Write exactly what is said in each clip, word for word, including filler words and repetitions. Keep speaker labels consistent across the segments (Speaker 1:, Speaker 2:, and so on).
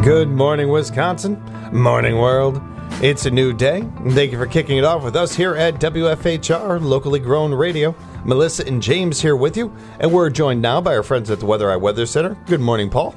Speaker 1: Good morning, Wisconsin. Morning, world. It's a new day. Thank you for kicking it off with us here at W F H R, locally grown radio. Melissa and James here with you, and we're joined now by our friends at the Weather Eye Weather Center. Good morning, Paul.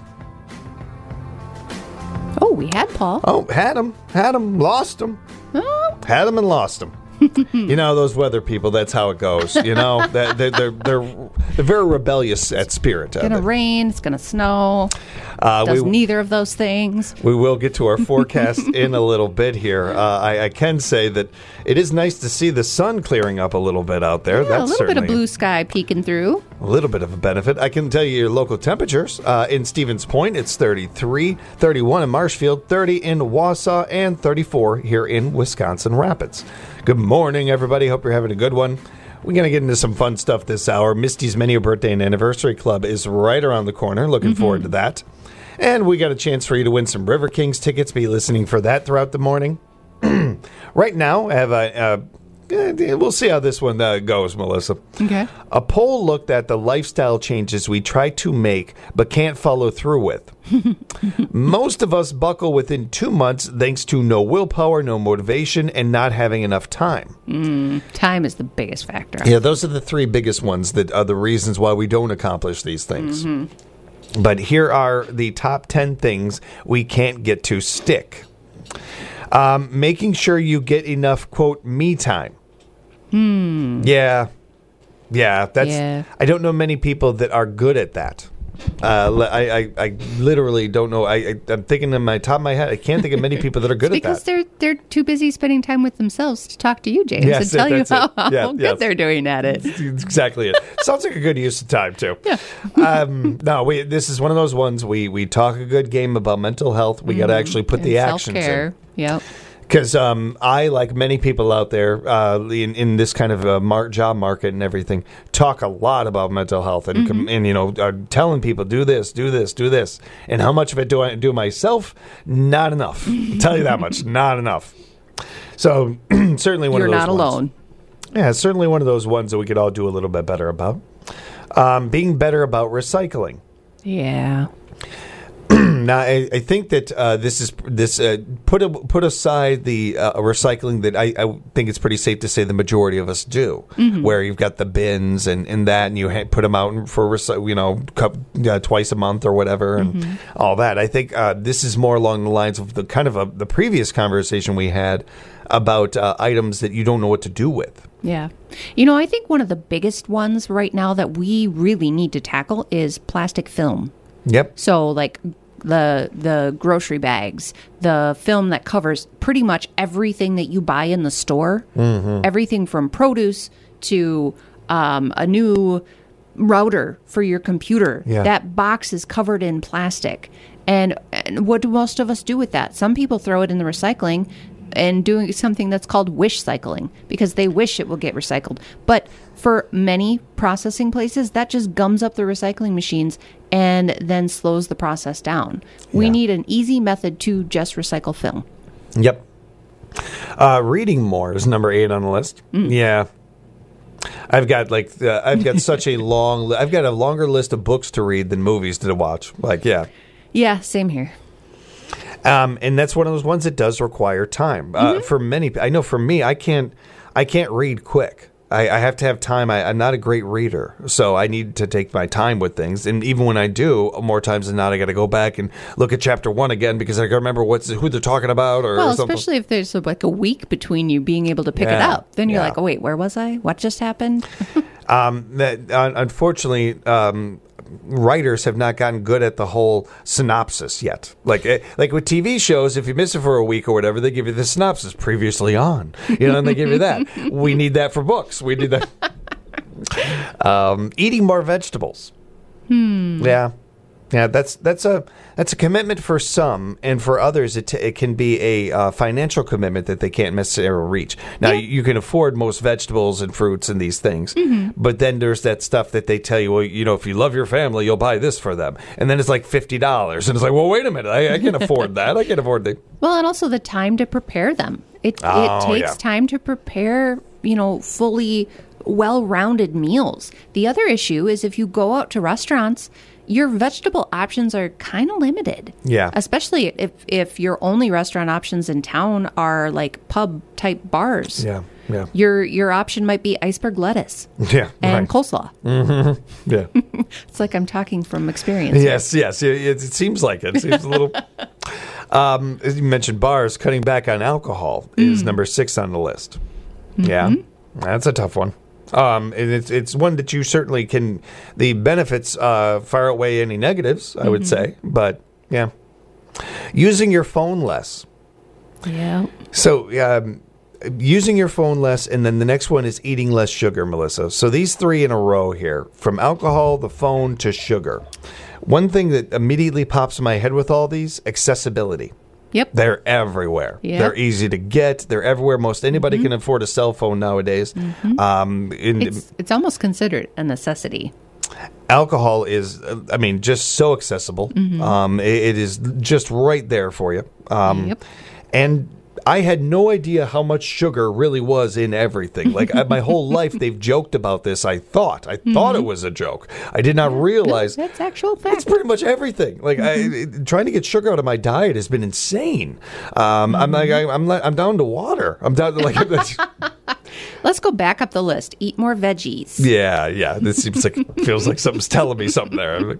Speaker 2: Oh, we had Paul.
Speaker 1: Oh, had him. Had him. Lost him.
Speaker 2: Oh.
Speaker 1: Had him and lost him. You know, those weather people, that's how it goes. You know, they're, they're, they're, they're, they're very rebellious at spirit.
Speaker 2: It's going to rain. It's going to snow.
Speaker 1: Uh,
Speaker 2: Does
Speaker 1: we,
Speaker 2: neither of those things.
Speaker 1: We will get to our forecast in a little bit here. Uh, I, I can say that it is nice to see the sun clearing up a little bit out there.
Speaker 2: Yeah,
Speaker 1: That's
Speaker 2: a little bit of
Speaker 1: certainly
Speaker 2: blue sky peeking through.
Speaker 1: A little bit of a benefit. I can tell you your local temperatures. Uh, in Stevens Point, it's thirty-three, thirty-one in Marshfield, thirty in Wausau, and thirty-four here in Wisconsin Rapids. Good morning, everybody. Hope you're having a good one. We're going to get into some fun stuff this hour. Misty's Many a Birthday and Anniversary Club is right around the corner. Looking mm-hmm. forward to that. And we got a chance for you to win some River Kings tickets. Be listening for that throughout the morning. Right now, I have a... a we'll see how this one uh, goes, Melissa.
Speaker 2: Okay.
Speaker 1: A poll looked at the lifestyle changes we try to make but can't follow through with. Most of us buckle within two months thanks to no willpower, no motivation, and not having enough time.
Speaker 2: Mm, time is the biggest factor.
Speaker 1: Yeah, those are the three biggest ones that are the reasons why we don't accomplish these things. Mm-hmm. But here are the top ten things we can't get to stick. Um, making sure you get enough, quote, me time.
Speaker 2: Hmm.
Speaker 1: Yeah. Yeah. That's.
Speaker 2: Yeah.
Speaker 1: I don't know many people that are good at that. Uh, I, I, I literally don't know. I, I, I'm thinking in my top of my head, I can't think of many people that are good
Speaker 2: it's
Speaker 1: at that.
Speaker 2: Because they're they're too busy spending time with themselves to talk to you, James,
Speaker 1: yes,
Speaker 2: and tell
Speaker 1: it,
Speaker 2: you how,
Speaker 1: how yeah,
Speaker 2: good
Speaker 1: yes.
Speaker 2: they're doing at it.
Speaker 1: That's exactly it. Sounds like a good use of time, too.
Speaker 2: Yeah.
Speaker 1: um, no, we, this is one of those ones we, we talk a good game about mental health. We mm, got to actually put
Speaker 2: and
Speaker 1: the actions
Speaker 2: self-care.
Speaker 1: in.
Speaker 2: Yep.
Speaker 1: Because um, I, like many people out there uh, in, in this kind of uh, mar- job market and everything, talk a lot about mental health and, mm-hmm. com- and you know, are telling people, do this, do this, do this. And how much of it do I do myself? Not enough. I'll tell you that much. Not enough. So certainly one
Speaker 2: You're
Speaker 1: of those
Speaker 2: not
Speaker 1: ones.
Speaker 2: alone.
Speaker 1: Yeah, certainly one of those ones that we could all do a little bit better about. Um, being better about recycling.
Speaker 2: Yeah.
Speaker 1: Now, I, I think that uh, this is this uh, put a, put aside the uh, recycling that I, I think it's pretty safe to say the majority of us do, mm-hmm. where you've got the bins and, and that, and you ha- put them out for you know cup, uh, twice a month or whatever, and mm-hmm. all that. I think uh, this is more along the lines of the kind of a, the previous conversation we had about uh, items that you don't know what to do with.
Speaker 2: Yeah. You know, I think one of the biggest ones right now that we really need to tackle is plastic film.
Speaker 1: Yep.
Speaker 2: So, like the the grocery bags, the film that covers pretty much everything that you buy in the store, mm-hmm. everything from produce to um, a new router for your computer.
Speaker 1: Yeah.
Speaker 2: That box is covered in plastic. And, and what do most of us do with that? Some people throw it in the recycling and doing something that's called wish cycling because they wish it will get recycled. But for many processing places, that just gums up the recycling machines and then slows the process down. We
Speaker 1: yeah.
Speaker 2: need an easy method to just recycle film.
Speaker 1: Yep. Uh, reading more is number eight on the list. Mm. Yeah. I've got like uh, I've got such a long li- I've got a longer list of books to read than movies to watch. Like, yeah.
Speaker 2: Yeah, same here.
Speaker 1: Um, and that's one of those ones that does require time. Uh, mm-hmm. For many, I know for me, I can't, I can't read quick. I, I have to have time. I, I'm not a great reader, so I need to take my time with things. And even when I do, more times than not, I got to go back and look at chapter one again because I got to remember what's who they're talking about. Or
Speaker 2: well,
Speaker 1: something.
Speaker 2: Especially if there's like a week between you being able to pick
Speaker 1: yeah.
Speaker 2: it up, then you're
Speaker 1: yeah.
Speaker 2: like, oh wait, where was I? What just happened?
Speaker 1: um, that uh, unfortunately. Um, Writers have not gotten good at the whole synopsis yet. Like like with T V shows, if you miss it for a week or whatever, they give you the synopsis previously on. You know, and they give you that. We need that for books. We need that. um, eating more vegetables.
Speaker 2: Hmm.
Speaker 1: Yeah. Yeah, that's that's a that's a commitment for some, and for others, it t- it can be a uh, financial commitment that they can't necessarily reach. Now, yeah. you can afford most vegetables and fruits and these things, mm-hmm. but then there's that stuff that they tell you, well, you know, if you love your family, you'll buy this for them, and then it's like fifty dollars, and it's like, well, wait a minute, I, I can't afford that. I can't afford the.
Speaker 2: Well, and also the time to prepare them. It
Speaker 1: oh,
Speaker 2: it takes
Speaker 1: yeah.
Speaker 2: time to prepare, you know, fully well-rounded meals. The other issue is if you go out to restaurants. your vegetable options are kind of limited.
Speaker 1: Yeah.
Speaker 2: Especially if, if your only restaurant options in town are like pub type bars.
Speaker 1: Yeah. Yeah.
Speaker 2: Your your option might be iceberg lettuce.
Speaker 1: Yeah.
Speaker 2: And
Speaker 1: right.
Speaker 2: coleslaw.
Speaker 1: Mm-hmm. Yeah.
Speaker 2: It's like I'm talking from experience.
Speaker 1: Yes, yes. It, it seems like it. It seems a little. Um, as you mentioned bars, cutting back on alcohol is mm. number six on the list. Mm-hmm. Yeah. That's a tough one. Um, and it's it's one that you certainly can. The benefits uh, far outweigh any negatives, I mm-hmm. would say. But yeah, using your phone less.
Speaker 2: Yeah.
Speaker 1: So um, using your phone less, and then the next one is eating less sugar, Melissa. So these three in a row here, from alcohol, the phone, to sugar. One thing that immediately pops in my head with all these: accessibility.
Speaker 2: Yep.
Speaker 1: They're everywhere.
Speaker 2: Yep.
Speaker 1: They're easy to get. They're everywhere. Most anybody mm-hmm. can afford a cell phone nowadays. Mm-hmm. Um, in,
Speaker 2: it's, it's almost considered a necessity.
Speaker 1: Alcohol is, I mean, just so accessible. Mm-hmm. Um, it, it is just right there for you. Um, yep. And I had no idea how much sugar really was in everything. Like I, my whole life, they've joked about this. I thought, I mm-hmm. thought it was a joke. I did not realize
Speaker 2: no, that's actual fact.
Speaker 1: It's pretty much everything. Like mm-hmm. I, trying to get sugar out of my diet has been insane. Um, mm-hmm. I'm like, I, I'm like, I'm down to water. I'm down to like.
Speaker 2: Let's go back up the list. Eat more veggies.
Speaker 1: Yeah, yeah. This seems like feels like something's telling me something there.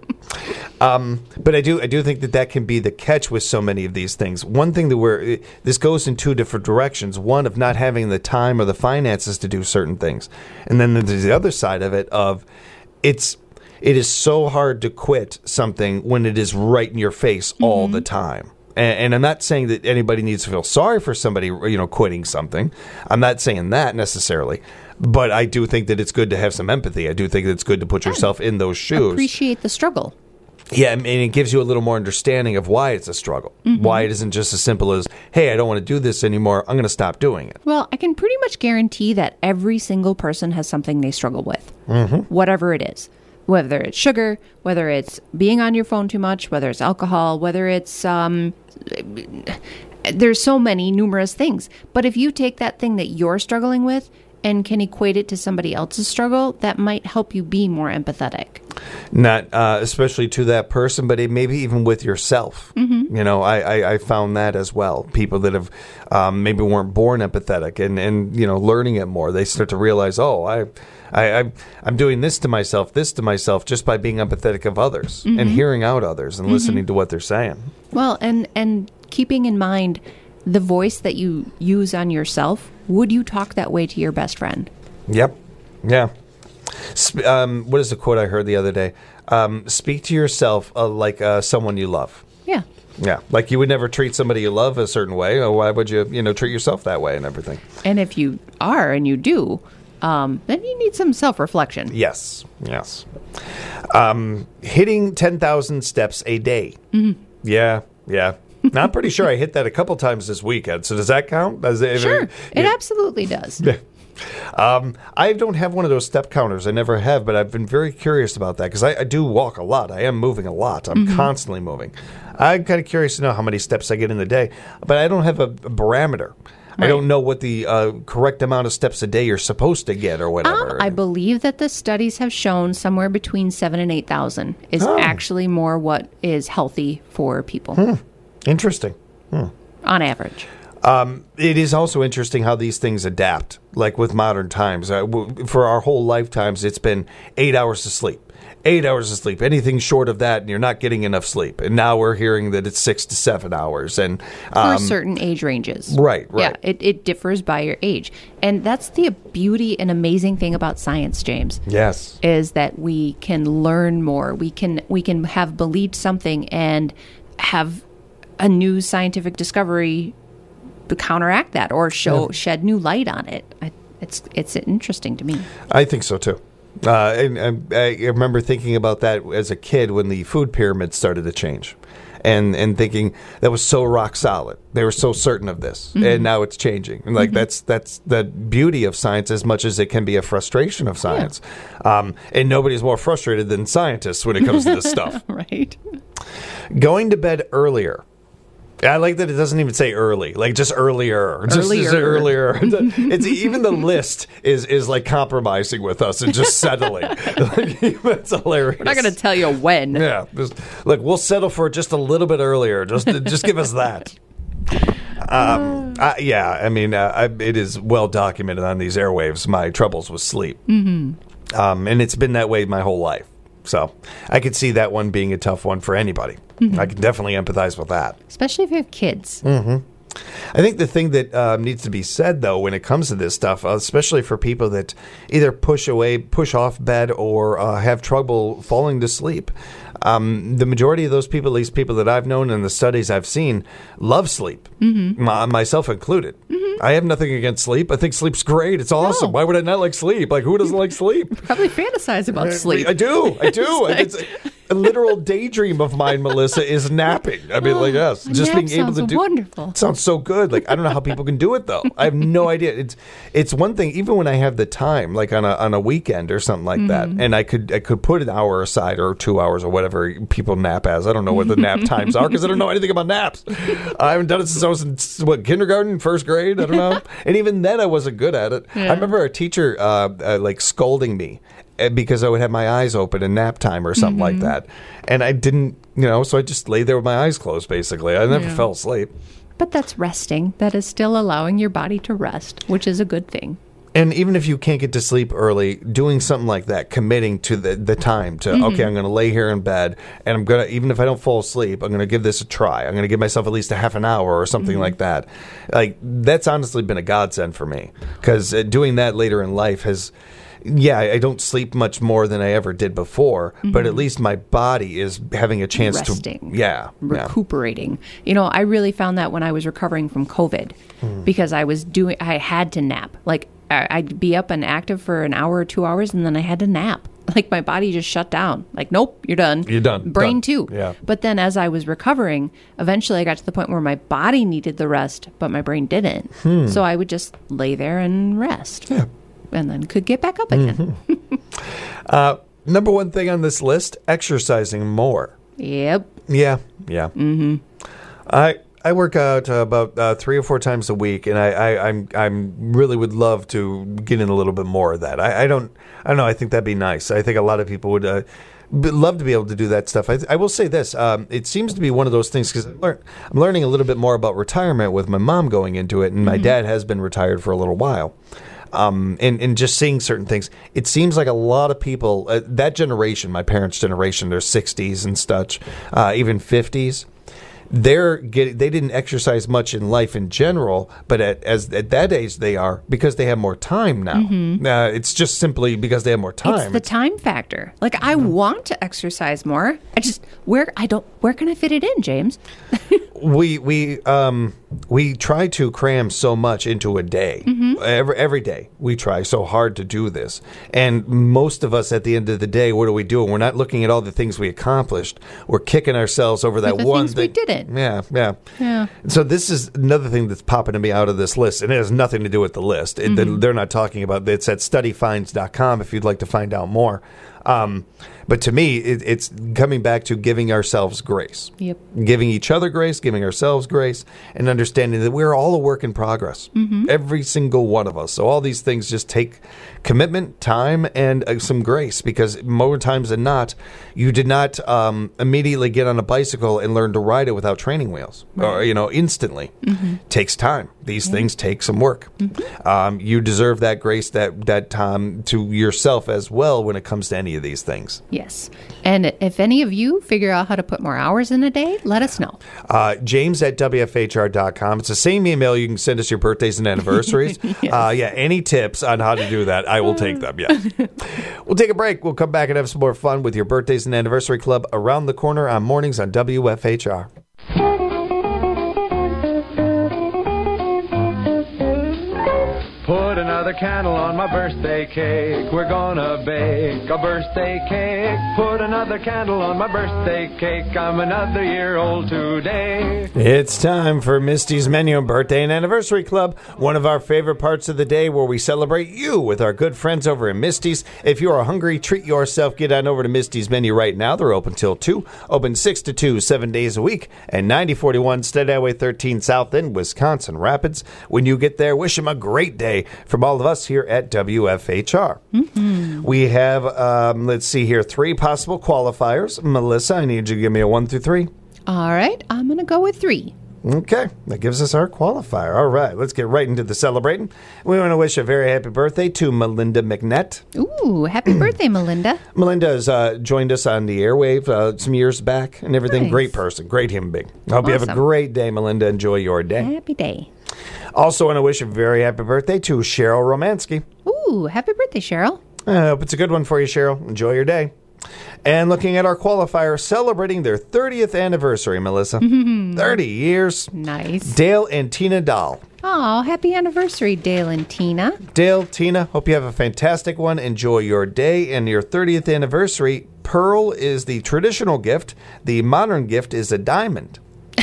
Speaker 1: Um, but I do, I do think that that can be the catch with so many of these things. One thing that we're this goes in two different directions. One of not having the time or the finances to do certain things, and then there's the other side of it of it's it is so hard to quit something when it is right in your face mm-hmm. all the time. And, and I'm not saying that anybody needs to feel sorry for somebody, you know, quitting something. I'm not saying that necessarily. But I do think that it's good to have some empathy. I do think that it's good to put yourself in those shoes.
Speaker 2: Appreciate the struggle.
Speaker 1: Yeah, and it gives you a little more understanding of why it's a struggle. Mm-hmm. Why it isn't just as simple as, hey, I don't want to do this anymore. I'm going to stop doing it.
Speaker 2: Well, I can pretty much guarantee that every single person has something they struggle with, mm-hmm. whatever it is. Whether it's sugar, whether it's being on your phone too much, whether it's alcohol, whether it's, um, there's so many numerous things. But if you take that thing that you're struggling with and can equate it to somebody else's struggle, that might help you be more empathetic.
Speaker 1: Not uh, especially to that person, but it maybe even with yourself. Mm-hmm. You know, I, I, I found that as well. People that have um, maybe weren't born empathetic and, and, you know, learning it more, they start to realize, oh, I... I, I, I'm doing this to myself, this to myself, just by being empathetic of others mm-hmm. and hearing out others and mm-hmm. listening to what they're saying.
Speaker 2: Well, and, and keeping in mind the voice that you use on yourself, would you talk that way to your best friend?
Speaker 1: Yep. Yeah. Sp- um, what is the quote I heard the other day? Um, speak to yourself uh, like uh, someone you love.
Speaker 2: Yeah.
Speaker 1: Yeah, like you would never treat somebody you love a certain way. Or why would you, you know, treat yourself that way and everything?
Speaker 2: And if you are and you do... Um, then you need some self-reflection.
Speaker 1: Yes, yes. Um, hitting ten thousand steps a day. Mm-hmm. Yeah, yeah. Now, I'm pretty sure I hit that a couple times this weekend. So does that count? Does it,
Speaker 2: sure,
Speaker 1: it,
Speaker 2: it absolutely does.
Speaker 1: Yeah. Um, I don't have one of those step counters. I never have, but I've been very curious about that because I, I do walk a lot. I am moving a lot. I'm mm-hmm. constantly moving. I'm kind of curious to know how many steps I get in the day, but I don't have a, a barometer. Right. I don't know what the uh, correct amount of steps a day you're supposed to get or whatever.
Speaker 2: Um, I believe that the studies have shown somewhere between seven and eight thousand is oh. actually more what is healthy for people.
Speaker 1: Hmm. Interesting. Hmm.
Speaker 2: On average.
Speaker 1: Um, it is also interesting how these things adapt, like with modern times. Uh, w- for our whole lifetimes, it's been eight hours of sleep. Eight hours of sleep. Anything short of that, and you're not getting enough sleep. And now we're hearing that it's six to seven hours. And um,
Speaker 2: for certain age ranges.
Speaker 1: Right, right.
Speaker 2: Yeah, it, it differs by your age. And that's the beauty and amazing thing about science, James.
Speaker 1: Yes.
Speaker 2: Is that we can learn more. We can we can have believed something and have a new scientific discovery to counteract that or show yeah. shed new light on it. I, it's it's interesting to me.
Speaker 1: I think so, too. Uh, and, and I remember thinking about that as a kid when the food pyramid started to change, and and thinking that was so rock solid. They were so certain of this, mm-hmm. and now it's changing. And like mm-hmm. that's that's the beauty of science, as much as it can be a frustration of science. Yeah. Um, and nobody's more frustrated than scientists when it comes to this stuff.
Speaker 2: Right.
Speaker 1: Going to bed earlier. I like that it doesn't even say early, like just earlier, just
Speaker 2: Earlier.
Speaker 1: earlier. It's even the list is is like compromising with us and just settling. That's hilarious.
Speaker 2: We're not going to tell you when.
Speaker 1: Yeah, just, like we'll settle for just a little bit earlier. Just just give us that. Um, I, yeah, I mean, uh, I, it is well documented on these airwaves. My troubles with sleep, mm-hmm. um, and it's been that way my whole life. So I could see that one being a tough one for anybody. Mm-hmm. I can definitely empathize with that.
Speaker 2: Especially if you have kids.
Speaker 1: Mm-hmm. I think the thing that um, needs to be said, though, when it comes to this stuff, uh, especially for people that either push away, push off bed, or uh, have trouble falling to sleep, um, the majority of those people, at least people that I've known and the studies I've seen, love sleep, mm-hmm. my, myself included. Mm-hmm. I have nothing against sleep. I think sleep's great. It's awesome. No. Why would I not like sleep? Like, who doesn't like sleep?
Speaker 2: Probably fantasize about sleep.
Speaker 1: I, I do. I do. It's like, it's a literal daydream of mine, Melissa, is napping. I mean, like, yes, just being able to do.
Speaker 2: Wonderful.
Speaker 1: It sounds so good. Like, I don't know how people can do it, though. I have no idea. It's it's one thing, even when I have the time, like on a on a weekend or something like mm-hmm. that, and I could I could put an hour aside or two hours or whatever people nap as. I don't know what the nap times are because I don't know anything about naps. I haven't done it since I was in what kindergarten, first grade. I don't know, and even then I wasn't good at it. Yeah. I remember a teacher uh, uh, like scolding me because I would have my eyes open in nap time or something mm-hmm. like that, and I didn't, you know, so I just lay there with my eyes closed. Basically, I never yeah. fell asleep.
Speaker 2: But that's resting. That is still allowing your body to rest, which is a good thing.
Speaker 1: And even if you can't get to sleep early, doing something like that, committing to the, the time to, mm-hmm. okay, I'm going to lay here in bed, and I'm going to, even if I don't fall asleep, I'm going to give this a try. I'm going to give myself at least a half an hour or something mm-hmm. like that. Like, that's honestly been a godsend for me, because uh, doing that later in life has... Yeah, I don't sleep much more than I ever did before, mm-hmm. but at least my body is having a chance
Speaker 2: Resting,
Speaker 1: to, yeah,
Speaker 2: recuperating. Yeah. You know, I really found that when I was recovering from COVID, mm. because I was doing, I had to nap. Like, I'd be up and active for an hour or two hours, and then I had to nap. Like, my body just shut down. Like, nope, you're done.
Speaker 1: You're done.
Speaker 2: Brain
Speaker 1: done.
Speaker 2: too.
Speaker 1: Yeah.
Speaker 2: But then as I was recovering, eventually I got to the point where my body needed the rest, but my brain didn't. Hmm. So I would just lay there and rest. Yeah. And then could get back up again.
Speaker 1: Mm-hmm. uh, number one thing on this list, exercising more.
Speaker 2: Yep.
Speaker 1: Yeah, yeah. Mm-hmm. I I work out uh, about uh, three or four times a week, and I, I I'm I'm really would love to get in a little bit more of that. I, I don't I don't know. I think that'd be nice. I think a lot of people would. Uh, love to be able to do that stuff. I, I will say this. Um, it seems to be one of those things because I'm, lear- I'm learning a little bit more about retirement with my mom going into it, and my mm-hmm. dad has been retired for a little while. Um, and, and just seeing certain things, it seems like a lot of people, uh, that generation, my parents' generation, their sixties and such, uh, even fifties, they're getting, they didn't exercise much in life in general, but at as at that age they are because they have more time now. Mm-hmm. Uh, it's just simply because they have more time.
Speaker 2: It's the time factor. Like, I mm-hmm. want to exercise more. I just where I don't where can I fit it in, James?
Speaker 1: we we um we try to cram so much into a day. Mm-hmm. Every every day we try so hard to do this, and most of us at the end of the day, what are we doing? We're not looking at all the things we accomplished. We're kicking ourselves over that
Speaker 2: the
Speaker 1: one
Speaker 2: things
Speaker 1: thing.
Speaker 2: we didn't.
Speaker 1: Yeah, yeah,
Speaker 2: yeah.
Speaker 1: So this is another thing that's popping to me out of this list, and it has nothing to do with the list. It, mm-hmm. They're not talking about. It's at study finds dot com if you'd like to find out more. Um, but to me, it, it's coming back to giving ourselves grace.
Speaker 2: Yep.
Speaker 1: Giving each other grace, giving ourselves grace, and understanding that we're all a work in progress. Mm-hmm. Every single one of us. So all these things just take commitment, time, and uh, some grace, because more times than not, you did not um, immediately get on a bicycle and learn to ride it without training wheels, right. or, you know, instantly. Mm-hmm. Takes time. These yeah. things take some work. Mm-hmm. Um, you deserve that grace, that, that time to yourself as well when it comes to any of these things.
Speaker 2: Yes. And if any of you figure out how to put more hours in a day, let us know.
Speaker 1: Uh, James at W F H R dot com. It's the same email. You can send us your birthdays and anniversaries. yes. uh, yeah, any tips on how to do that, I will take them. Yeah. We'll take a break. We'll come back and have some more fun with your birthdays and anniversary club around the corner on mornings on W F H R.
Speaker 3: Put another another candle on my birthday cake. We're gonna bake a birthday cake. Put another candle on my birthday cake. I'm another year old today.
Speaker 1: It's time for Misty's Menu Birthday and Anniversary Club, one of our favorite parts of the day where we celebrate you with our good friends over at Misty's. If you are hungry, treat yourself. Get on over to Misty's Menu right now. They're open till two, open six to two, seven days a week, and ninety forty-one State Highway thirteen South in Wisconsin Rapids. When you get there, wish them a great day from all of us here at W F H R. Mm-hmm. We have, um, let's see here, three possible qualifiers. Melissa, I need you to give me a one through three.
Speaker 2: All right, I'm going to go with three.
Speaker 1: Okay, that gives us our qualifier. All right, let's get right into the celebrating. We want to wish a very happy birthday to Melinda McNett.
Speaker 2: Ooh, happy birthday, Melinda.
Speaker 1: Melinda has uh, joined us on the airwave uh, some years back and everything.
Speaker 2: Nice.
Speaker 1: Great person, great human being. I hope you have a
Speaker 2: Awesome.
Speaker 1: great day, Melinda. Enjoy your day.
Speaker 2: Happy day.
Speaker 1: Also want to wish a very happy birthday to Cheryl Romansky.
Speaker 2: Ooh, happy birthday, Cheryl.
Speaker 1: I hope it's a good one for you, Cheryl. Enjoy your day. And looking at our qualifier, celebrating their thirtieth anniversary, Melissa. thirty years.
Speaker 2: Nice.
Speaker 1: Dale and Tina Dahl.
Speaker 2: Oh, happy anniversary, Dale and Tina.
Speaker 1: Dale, Tina, hope you have a fantastic one. Enjoy your day and your thirtieth anniversary. Pearl is the traditional gift. The modern gift is a diamond.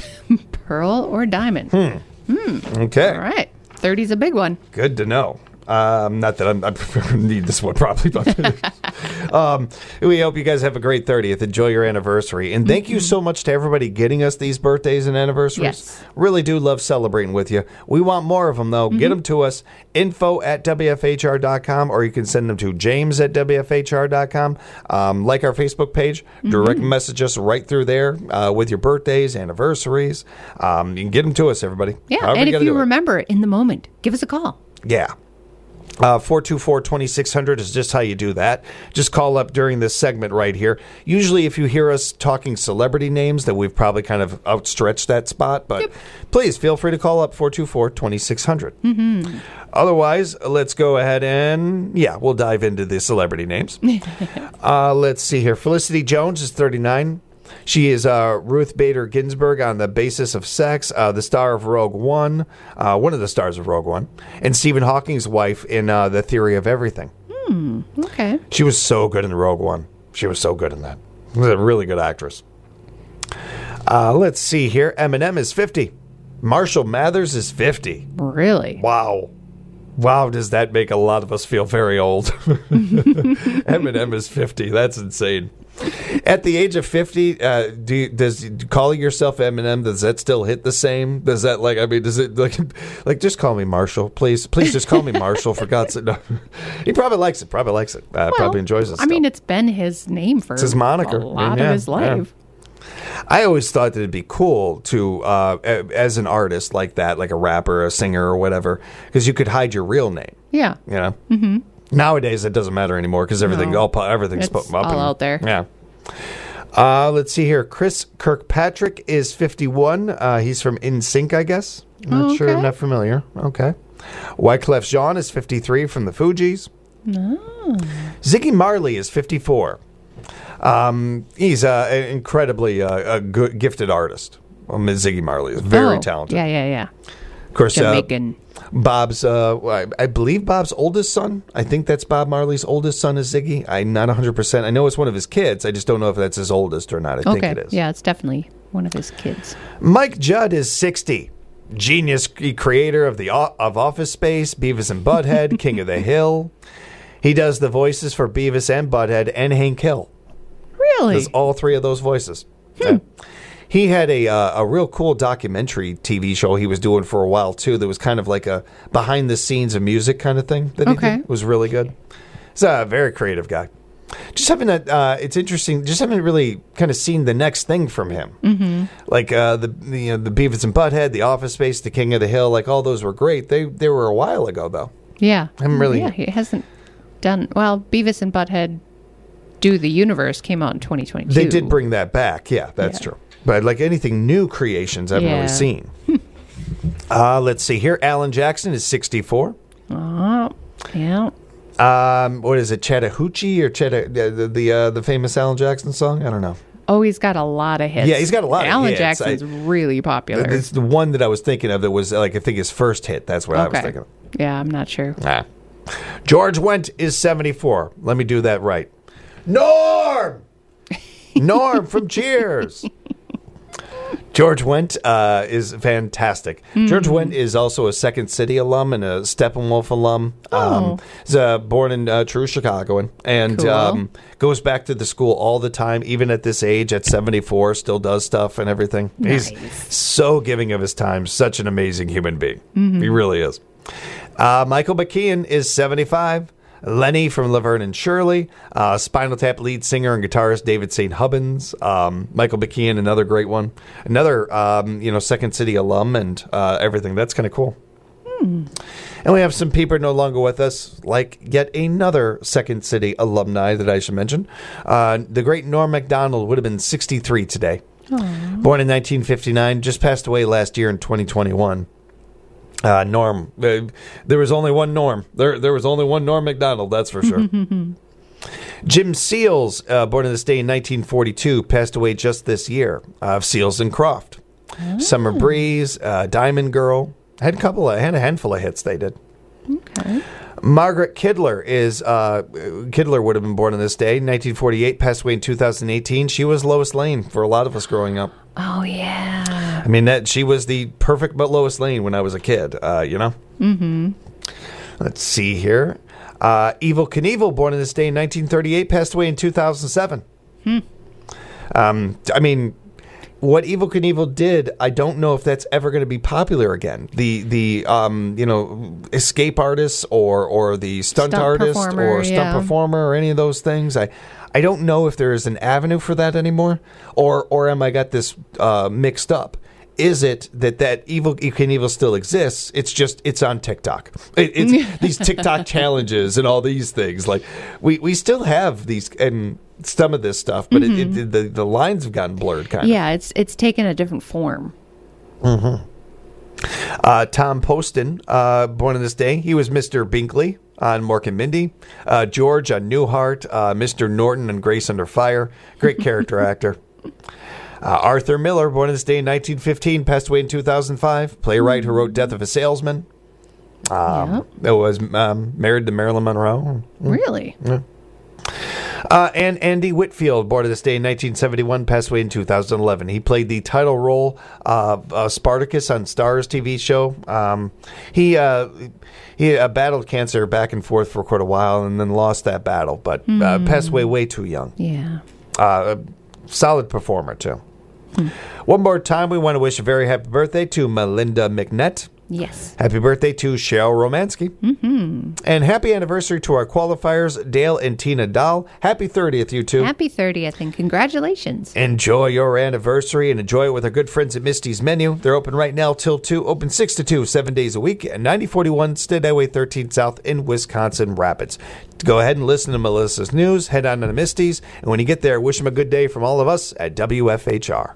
Speaker 2: Pearl or diamond?
Speaker 1: Hmm. Okay.
Speaker 2: All right. thirty's a big one.
Speaker 1: Good to know. Um, not that I'm, I need this one probably, but um, we hope you guys have a great thirtieth. Enjoy your anniversary. And thank you so much to everybody getting us these birthdays and anniversaries.
Speaker 2: Yes.
Speaker 1: Really do love celebrating with you. We want more of them, though. Get them to us, info at W F H R dot com, or you can send them to James at W F H R dot com. Um, like our Facebook page, direct message us right through there uh, with your birthdays, anniversaries. Um, you can get them to us, everybody.
Speaker 2: Yeah,
Speaker 1: However
Speaker 2: and
Speaker 1: you
Speaker 2: if
Speaker 1: gotta
Speaker 2: you
Speaker 1: do it.
Speaker 2: remember it in the moment, give us a call.
Speaker 1: Yeah. Uh, four two four, two six zero zero is just how you do that. Just call up during this segment right here. Usually if you hear us talking celebrity names, that we've probably kind of outstretched that spot. But
Speaker 2: Yep.
Speaker 1: please feel free to call up four two four, two six zero zero. Mm-hmm. Otherwise, let's go ahead and, yeah, we'll dive into the celebrity names. uh, let's see here. Felicity Jones is thirty-nine. She is uh, Ruth Bader Ginsburg on The Basis of Sex, uh, the star of Rogue One, uh, one of the stars of Rogue One, and Stephen Hawking's wife in uh, The Theory of Everything.
Speaker 2: Hmm. Okay.
Speaker 1: She was so good in Rogue One. She was so good in that. She was a really good actress. Uh, let's see here. Eminem is fifty. Marshall Mathers is fifty.
Speaker 2: Really?
Speaker 1: Wow. Wow, does that make a lot of us feel very old? Eminem is fifty. That's insane. At the age of fifty, uh, do you, does calling yourself Eminem, does that still hit the same? Does that, like, I mean, does it, like, like just call me Marshall, please? Please just call me Marshall, for God's sake. No. He probably likes it, probably likes it, uh,
Speaker 2: Well,
Speaker 1: probably enjoys it
Speaker 2: I
Speaker 1: still.
Speaker 2: mean, it's been his name for
Speaker 1: It's his moniker.
Speaker 2: a lot
Speaker 1: Yeah,
Speaker 2: of his life.
Speaker 1: yeah. I always thought that it'd be cool to, uh, a- as an artist like that, like a rapper, a singer, or whatever, because you could hide your real name.
Speaker 2: Yeah.
Speaker 1: You know, mm-hmm. Nowadays it doesn't matter anymore because everything
Speaker 2: No.
Speaker 1: all pu- everything's
Speaker 2: It's
Speaker 1: put up
Speaker 2: all
Speaker 1: and-
Speaker 2: out there.
Speaker 1: Yeah. Uh, let's see here. Chris Kirkpatrick is fifty-one. Uh, he's from In Sync, I guess. I'm not
Speaker 2: Oh,
Speaker 1: sure. I'm
Speaker 2: okay.
Speaker 1: not familiar. Okay. Wyclef Jean is fifty-three from the Fugees.
Speaker 2: Oh.
Speaker 1: Ziggy Marley is fifty-four. Um, he's uh, an incredibly uh, a good, gifted artist. Um, Ziggy Marley is very
Speaker 2: Oh,
Speaker 1: talented.
Speaker 2: Yeah, yeah, yeah.
Speaker 1: Of course, uh,
Speaker 2: Jamaican.
Speaker 1: Bob's, uh, I, I believe Bob's oldest son. I think that's Bob Marley's oldest son is Ziggy. I'm not one hundred percent. I know it's one of his kids. I just don't know if that's his oldest or not. I
Speaker 2: okay.
Speaker 1: think it is.
Speaker 2: Yeah, it's definitely one of his kids.
Speaker 1: Mike Judd is sixty. Genius creator of the of Office Space, Beavis and Butthead, King of the Hill. He does the voices for Beavis and Butthead and Hank Hill.
Speaker 2: Really?
Speaker 1: Does all three of those voices. Yeah. He had a uh, a real cool documentary T V show he was doing for a while too. That was kind of like a behind the scenes of music kind of thing that he
Speaker 2: Okay.
Speaker 1: did. It was really good. He's a very creative guy. Just having that, uh, it's interesting. Just haven't really kind of seen the next thing from him. Mm-hmm. Like uh, the the, you know, the Beavis and Butthead, the Office Space, the King of the Hill. Like all those were great. They they were a while ago though.
Speaker 2: Yeah.
Speaker 1: I'm really-
Speaker 2: Yeah, he hasn't done well. Beavis and Butthead Do the Universe came out in twenty twenty-two.
Speaker 1: They did bring that back. Yeah, that's
Speaker 2: Yeah.
Speaker 1: true. But like anything new creations, I haven't
Speaker 2: Yeah.
Speaker 1: really seen. uh, let's see here. Alan Jackson is sixty-four.
Speaker 2: Oh, yeah.
Speaker 1: Um, what is it, Chattahoochee or Chatta, the the the, uh, the famous Alan Jackson song? I don't know.
Speaker 2: Oh, he's got a lot of hits.
Speaker 1: Yeah, he's got a lot of
Speaker 2: Alan
Speaker 1: hits.
Speaker 2: Jackson's
Speaker 1: I-
Speaker 2: really popular.
Speaker 1: It's the one that I was thinking of that was like I think his first hit. That's what I was
Speaker 2: Okay.
Speaker 1: thinking of.
Speaker 2: Yeah, I'm not sure.
Speaker 1: Ah. George Wendt is seventy-four. Let me do that right. Norm! Norm from Cheers. George Wendt uh, is fantastic. Mm. George Wendt is also a Second City alum and a Steppenwolf alum.
Speaker 2: Oh.
Speaker 1: Um, he's uh, born in uh, true Chicagoan and
Speaker 2: Cool.
Speaker 1: um, goes back to the school all the time, even at this age, at seventy-four, still does stuff and everything.
Speaker 2: Nice.
Speaker 1: He's so giving of his time. Such an amazing human being.
Speaker 2: Mm-hmm.
Speaker 1: He really is. Uh, Michael McKean is seventy-five. Lenny from Laverne and Shirley, uh, Spinal Tap lead singer and guitarist David Saint Hubbins, um, Michael McKean, another great one, another um, you know Second City alum and uh, everything. That's kind of cool.
Speaker 2: Hmm.
Speaker 1: And we have some people no longer with us, like yet another Second City alumni that I should mention. Uh, the great Norm Macdonald would have been sixty-three today.
Speaker 2: Aww.
Speaker 1: Born in nineteen fifty-nine, just passed away last year in twenty twenty-one. Uh, Norm. Uh, there was only one Norm. There there was only one Norm Macdonald, that's for sure. Jim Seals, uh, born in this day in nineteen forty-two, passed away just this year. Uh, Seals and Croft.
Speaker 2: Oh.
Speaker 1: Summer Breeze, uh, Diamond Girl. Had a couple of, had a handful of hits they did.
Speaker 2: Okay.
Speaker 1: Margaret Kidler is, uh, Kidler would have been born on this day, nineteen forty-eight, passed away in two thousand eighteen. She was Lois Lane for a lot of us growing up.
Speaker 2: Oh, yeah.
Speaker 1: I mean, that she was the perfect but Lois Lane when I was a kid, uh, you know?
Speaker 2: Mm-hmm.
Speaker 1: Let's see here. Uh, Evel Knievel, born in this day in nineteen thirty-eight, passed away in two thousand seven.
Speaker 2: Hmm.
Speaker 1: Um, I mean, what Evel Knievel did, I don't know if that's ever going to be popular again. The the um, you know escape artists or or the stunt,
Speaker 2: Stunt
Speaker 1: artist
Speaker 2: performer,
Speaker 1: or stunt
Speaker 2: yeah.
Speaker 1: performer or any of those things. I I don't know if there is an avenue for that anymore, or or am I got this uh, mixed up? Is it that that Evil Knievel still exists? It's just it's on TikTok. It, it's these TikTok challenges and all these things. Like we, we still have these and some of this stuff, but mm-hmm. it, it, the the lines have gotten blurred. Kind of.
Speaker 2: Yeah, it's it's taken a different form.
Speaker 1: Mm-hmm. Uh, Tom Poston, uh, born on this day, he was Mister Binkley on Mork and Mindy. Uh, George on Newhart. Uh, Mister Norton on Grace Under Fire. Great character actor. Uh, Arthur Miller, born on this day in nineteen fifteen, passed away in two thousand five. Playwright who wrote Death of a Salesman. Um,
Speaker 2: yep.
Speaker 1: Was um, married to Marilyn Monroe.
Speaker 2: Really?
Speaker 1: Yeah. Uh, and Andy Whitfield, born on this day in nineteen seventy-one, passed away in two thousand eleven. He played the title role of uh, Spartacus on Starz T V show. Um, he uh, he uh, battled cancer back and forth for quite a while and then lost that battle, but mm. uh, passed away way too young.
Speaker 2: Yeah.
Speaker 1: Uh, a solid performer, too. Hmm. One more time, we want to wish a very happy birthday to Melinda McNett.
Speaker 2: Yes.
Speaker 1: Happy birthday to Cheryl Romansky.
Speaker 2: Mm-hmm.
Speaker 1: And happy anniversary to our qualifiers, Dale and Tina Dahl. Happy thirtieth, you two.
Speaker 2: Happy thirtieth, and congratulations.
Speaker 1: Enjoy your anniversary and enjoy it with our good friends at Misty's Menu. They're open right now till two, open six to two, seven days a week at ninety forty-one Stead Highway thirteen South in Wisconsin Rapids. Go ahead and listen to Melissa's news. Head on to the Misty's. And when you get there, wish them a good day from all of us at W F H R.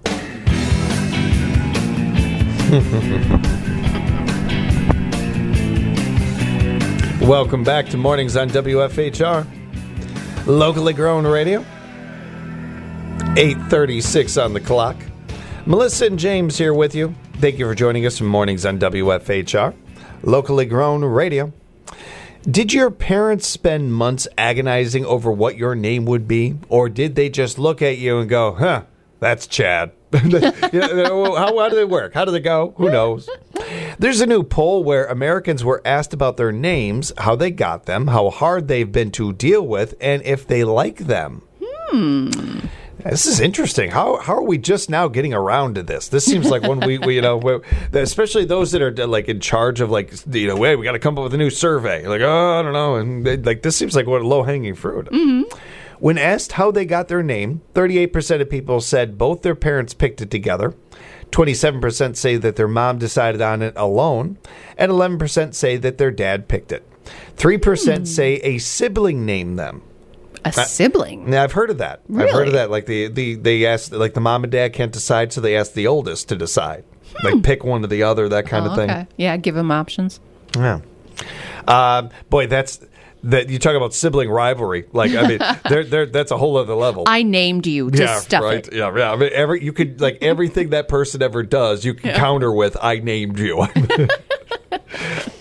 Speaker 1: Welcome back to Mornings on W F H R, locally grown radio. eight thirty-six on the clock. Melissa and James here with you. Thank you for joining us from Mornings on W F H R, locally grown radio. Did your parents spend months agonizing over what your name would be, or did they just look at you and go, huh, that's Chad? You know, how, how do they work? How do they go? Who knows? There's a new poll where Americans were asked about their names, how they got them, how hard they've been to deal with, and if they like them.
Speaker 2: Hmm.
Speaker 1: This is interesting. How how are we just now getting around to this? This seems like when we, we you know, we, especially those that are like in charge of like, you know, hey, we got to come up with a new survey. Like, oh, I don't know. And they, like, this seems like what low hanging fruit.
Speaker 2: Mm-hmm.
Speaker 1: When asked how they got their name, thirty-eight percent of people said both their parents picked it together. twenty-seven percent say that their mom decided on it alone. And eleven percent say that their dad picked it. three percent mm. say a sibling named them.
Speaker 2: A sibling?
Speaker 1: Now, I've heard of that.
Speaker 2: Really?
Speaker 1: I've heard of that. Like the, the they asked, like the mom and dad can't decide, so they ask the oldest to decide. Hmm. Like pick one or the other, that kind
Speaker 2: oh,
Speaker 1: of thing.
Speaker 2: Okay. Yeah, give them options.
Speaker 1: Yeah. Uh, boy, that's that. You talk about sibling rivalry. Like I mean, they're, they're, that's a whole other level.
Speaker 2: I named you. Just
Speaker 1: yeah,
Speaker 2: stuff
Speaker 1: right.
Speaker 2: it.
Speaker 1: Yeah, yeah. I mean, every you could like everything that person ever does, you can
Speaker 2: yeah.
Speaker 1: counter with "I named you."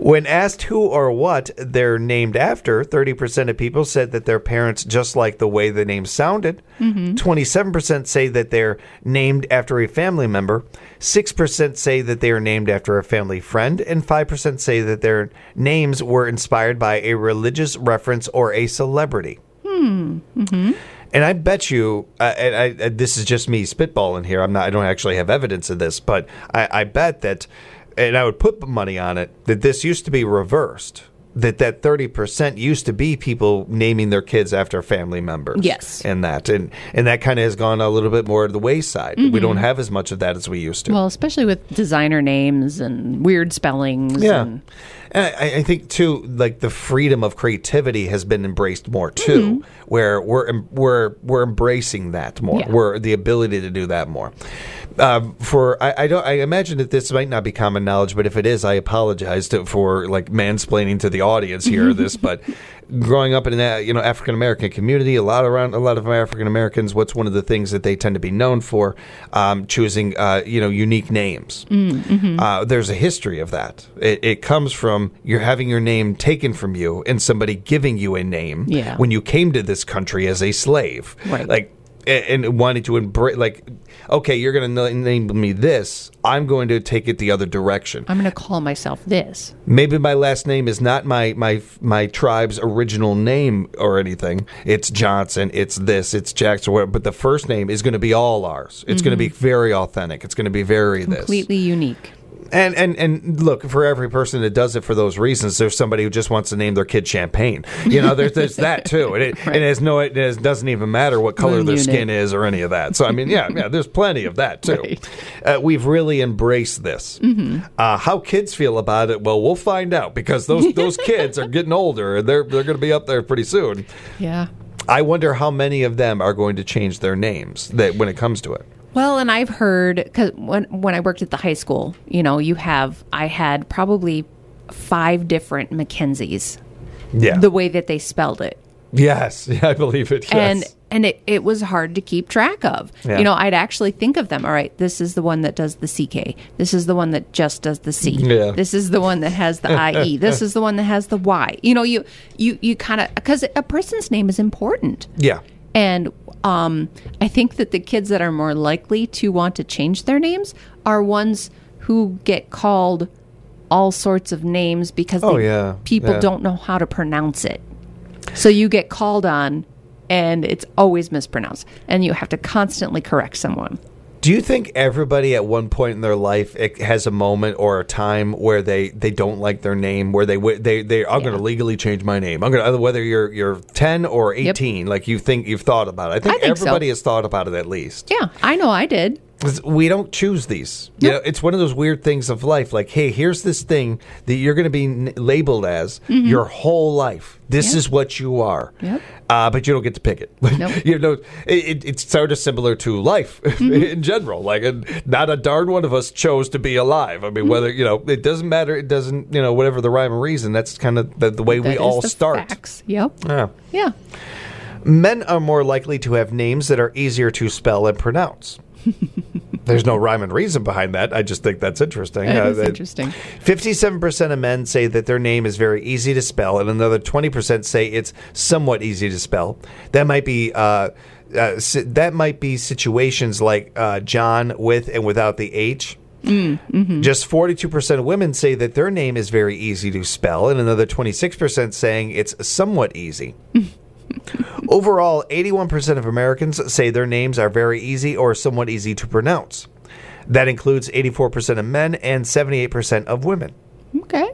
Speaker 1: When asked who or what they're named after, thirty percent of people said that their parents just like the way the name sounded. Mm-hmm. twenty-seven percent say that they're named after a family member. six percent say that they are named after a family friend. And five percent say that their names were inspired by a religious reference or a celebrity.
Speaker 2: Hmm. Mm-hmm.
Speaker 1: And I bet you, uh, and I, uh, this is just me spitballing here. I'm not. I don't actually have evidence of this, but I, I bet that, and I would put money on it, that this used to be reversed. That that thirty percent used to be people naming their kids after family members.
Speaker 2: Yes.
Speaker 1: And that. And, and that kind of has gone a little bit more to the wayside. Mm-hmm. We don't have as much of that as we used to.
Speaker 2: Well, especially with designer names and weird spellings.
Speaker 1: Yeah.
Speaker 2: And
Speaker 1: And I, I think, too, like the freedom of creativity has been embraced more, too, mm-hmm. where we're we're we're embracing that more.
Speaker 2: Yeah.
Speaker 1: We're the ability to do that more. Um, for I, I don't I imagine that this might not be common knowledge, but if it is, I apologize to, for like mansplaining to the audience here. This, but growing up in an you know African American community, a lot around a lot of African Americans, what's one of the things that they tend to be known for? Um, choosing uh, you know unique names. Mm-hmm. Uh, there's a history of that. It, it comes from you're having your name taken from you and somebody giving you a name
Speaker 2: yeah.
Speaker 1: when you came to this country as a slave,
Speaker 2: right.
Speaker 1: like. And wanting to embrace, like, okay, you're going to name me this. I'm going to take it the other direction.
Speaker 2: I'm going to call myself this.
Speaker 1: Maybe my last name is not my my my tribe's original name or anything. It's Johnson. It's this. It's Jackson. Whatever. But the first name is going to be all ours. It's mm-hmm. going to be very authentic. It's going to be very
Speaker 2: completely
Speaker 1: this.
Speaker 2: Completely unique.
Speaker 1: And, and and look, for every person that does it for those reasons, there's somebody who just wants to name their kid Champagne. You know, there's, there's that too. And it, right. it has no, it has, doesn't even matter what color
Speaker 2: Moon
Speaker 1: their
Speaker 2: unit.
Speaker 1: skin is or any of that. So, I mean, yeah, yeah there's plenty of that too.
Speaker 2: Right.
Speaker 1: Uh, we've really embraced this. Mm-hmm. Uh, how kids feel about it, well, we'll find out because those those kids are getting older and they're, they're going to be up there pretty soon.
Speaker 2: Yeah.
Speaker 1: I wonder how many of them are going to change their names that when it comes to it.
Speaker 2: Well, and I've heard, because when, when I worked at the high school, you know, you have, I had probably five different Mackenzies.
Speaker 1: Yeah.
Speaker 2: The way that they spelled it.
Speaker 1: Yes, yeah, I believe it, yes.
Speaker 2: And and it, it was hard to keep track of.
Speaker 1: Yeah.
Speaker 2: You know, I'd actually think of them. All right, this is the one that does the C K. This is the one that just does the C.
Speaker 1: Yeah.
Speaker 2: This is the one that has the I E. This is the one that has the Y. You know, you, you, you kind of, because a person's name is important.
Speaker 1: Yeah.
Speaker 2: And um, I think that the kids that are more likely to want to change their names are ones who get called all sorts of names because
Speaker 1: oh,
Speaker 2: they,
Speaker 1: yeah.
Speaker 2: people
Speaker 1: yeah.
Speaker 2: don't know how to pronounce it. So you get called on, and it's always mispronounced, and you have to constantly correct someone.
Speaker 1: Do you think everybody at one point in their life it has a moment or a time where they, they don't like their name, where they they they I'm
Speaker 2: Yeah.
Speaker 1: going to legally change my name? I'm going to whether you're you're ten or eighteen, yep. like you think you've thought about it. I think,
Speaker 2: I think
Speaker 1: everybody
Speaker 2: so.
Speaker 1: has thought about it at least.
Speaker 2: Yeah, I know I did.
Speaker 1: 'Cause we don't choose these. You know, it's one of those weird things of life. Like, hey, here's this thing that you're going to be n- labeled as mm-hmm. your whole life. This
Speaker 2: Yep.
Speaker 1: is what you are.
Speaker 2: Yep.
Speaker 1: Uh, but you don't get to pick it.
Speaker 2: Nope.
Speaker 1: you know, it, it's sort of similar to life mm-hmm. in general. Like, and not a darn one of us chose to be alive. I mean, mm-hmm. whether, you know, it doesn't matter. It doesn't, you know, whatever the rhyme or reason, that's kind of the, the way
Speaker 2: That
Speaker 1: we
Speaker 2: is
Speaker 1: all
Speaker 2: the
Speaker 1: start.
Speaker 2: Facts. Yep.
Speaker 1: Yeah.
Speaker 2: Yeah.
Speaker 1: Men are more likely to have names that are easier to spell and pronounce. There's no rhyme and reason behind that. I just think that's interesting.
Speaker 2: That
Speaker 1: Uh,
Speaker 2: is
Speaker 1: that-
Speaker 2: interesting.
Speaker 1: fifty-seven percent of men say that their name is very easy to spell, and another twenty percent say it's somewhat easy to spell. That might be uh, uh, si- that might be situations like uh, John with and without the H.
Speaker 2: Mm, mm-hmm.
Speaker 1: Just forty-two percent of women say that their name is very easy to spell, and another twenty-six percent saying it's somewhat easy. Overall, eighty-one percent of Americans say their names are very easy or somewhat easy to pronounce. That includes eighty-four percent of men and seventy-eight percent of women.
Speaker 2: Okay.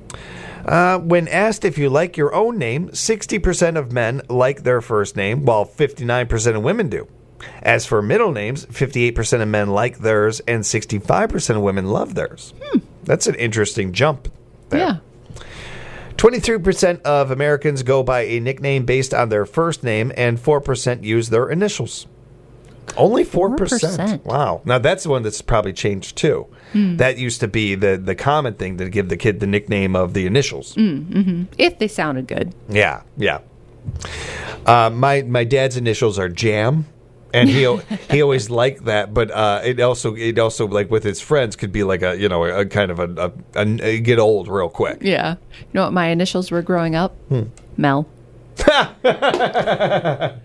Speaker 1: Uh, when asked if you like your own name, sixty percent of men like their first name, while fifty-nine percent of women do. As for middle names, fifty-eight percent of men like theirs and sixty-five percent of women love theirs. Hmm. That's an interesting jump there.
Speaker 2: Yeah.
Speaker 1: twenty-three percent of Americans go by a nickname based on their first name, and four percent use their initials. Only four percent.
Speaker 2: four percent.
Speaker 1: Wow. Now, that's the one that's probably changed, too. Mm. That used to be the, the common thing to give the kid the nickname of the initials.
Speaker 2: Mm, mm-hmm. If they sounded good.
Speaker 1: Yeah, yeah. Uh, my, my dad's initials are Jam. And he he always liked that, but uh, it also it also like with his friends could be like a you know a, a kind of a, a, a, a get old real quick.
Speaker 2: Yeah. You know what my initials were growing up?
Speaker 1: Hmm.
Speaker 2: Mel.
Speaker 1: I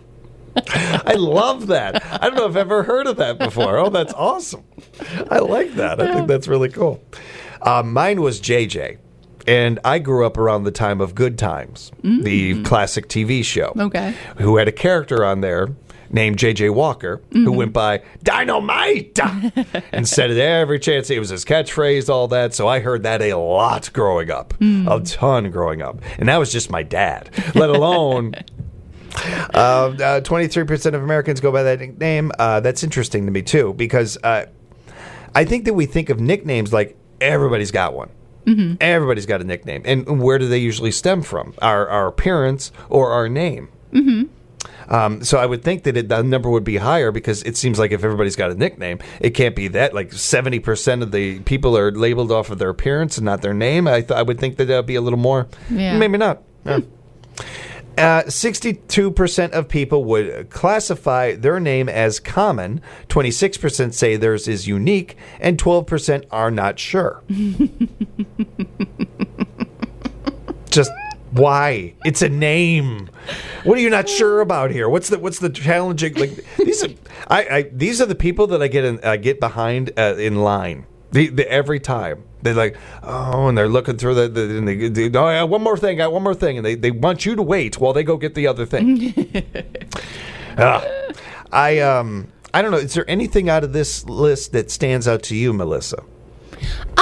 Speaker 1: love that. I don't know if I've ever heard of that before. Oh, that's awesome. I like that. I think that's really cool. Uh, mine was J J. And I grew up around the time of Good Times, mm. the classic T V show.
Speaker 2: Okay.
Speaker 1: Who had a character on there named J J Walker, mm-hmm. who went by Dynamite and said it every chance. It was his catchphrase, all that. So I heard that a lot growing up, mm. a ton growing up. And that was just my dad, let alone... uh, uh, twenty-three percent of Americans go by that nickname. Uh, that's interesting to me, too, because uh, I think that we think of nicknames like everybody's got one. Mm-hmm. Everybody's got a nickname. And where do they usually stem from? Our, our appearance or our name? Mm-hmm. Um, so I would think that it, the number would be higher because it seems like if everybody's got a nickname, it can't be that. Like seventy percent of the people are labeled off of their appearance and not their name. I, th- I would think that that would be a little more. Yeah. Maybe not. Yeah. Uh, sixty-two percent of people would classify their name as common. twenty-six percent say theirs is unique. And twelve percent are not sure. Just... Why? It's a name. What are you not sure about here? What's the what's the challenging? Like these are I, I these are the people that I get in, I get behind uh, in line. The, the, every time they're like, oh, and they're looking through the, the and they, they oh yeah, one more thing, got one more thing, and they, they want you to wait while they go get the other thing. uh, I um I don't know. Is there anything out of this list that stands out to you, Melissa?
Speaker 2: Um.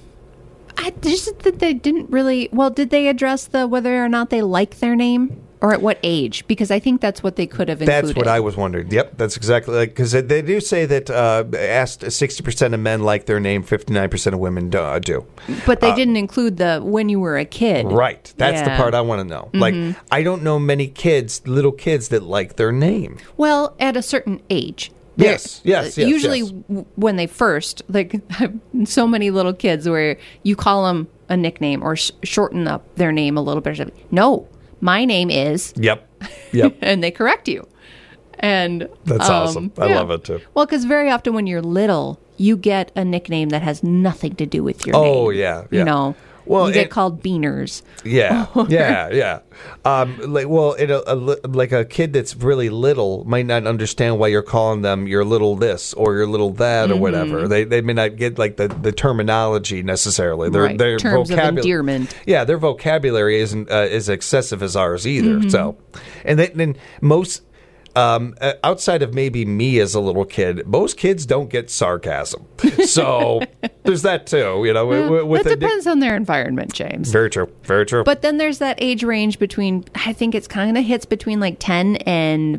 Speaker 2: I just that they didn't really. Well, did they address the whether or not they like their name or at what age? Because I think that's what they could have included.
Speaker 1: That's what I was wondering. Yep, that's exactly like because they do say that uh, asked sixty percent of men like their name, fifty-nine percent of women do. Uh, do.
Speaker 2: But they
Speaker 1: uh,
Speaker 2: didn't include the when you were a kid.
Speaker 1: Right. That's
Speaker 2: yeah.
Speaker 1: the part I want to know.
Speaker 2: Mm-hmm.
Speaker 1: Like I don't know many kids, little kids that like their name.
Speaker 2: Well, at a certain age.
Speaker 1: Yes, yes, yes.
Speaker 2: Usually
Speaker 1: yes.
Speaker 2: W- when they first, like so many little kids where you call them a nickname or sh- shorten up their name a little bit. No, my name is.
Speaker 1: Yep, yep.
Speaker 2: And they correct you. And
Speaker 1: that's
Speaker 2: um,
Speaker 1: awesome. I
Speaker 2: yeah.
Speaker 1: love it too.
Speaker 2: Well, because very often when you're little, you get a nickname that has nothing to do with your
Speaker 1: oh,
Speaker 2: name.
Speaker 1: Oh, yeah, yeah.
Speaker 2: You know. Well, you get it, called Beaners.
Speaker 1: Yeah, or, yeah, yeah. Um, like, well, it, a, a, like a kid that's really little might not understand why you're calling them your little this or your little that mm-hmm. or whatever. They they may not get like the, the terminology necessarily. Their
Speaker 2: right.
Speaker 1: their
Speaker 2: terms
Speaker 1: vocabulary,
Speaker 2: of endearment.
Speaker 1: Yeah, their vocabulary isn't uh, as excessive as ours either.
Speaker 2: Mm-hmm.
Speaker 1: So, and then, then most. Um, outside of maybe me as a little kid, most kids don't get sarcasm. So there's that too, you know.
Speaker 2: Yeah,
Speaker 1: with
Speaker 2: it depends di- on their environment, James.
Speaker 1: Very true. Very true.
Speaker 2: But then there's that age range between, I think it's kind of hits between like ten and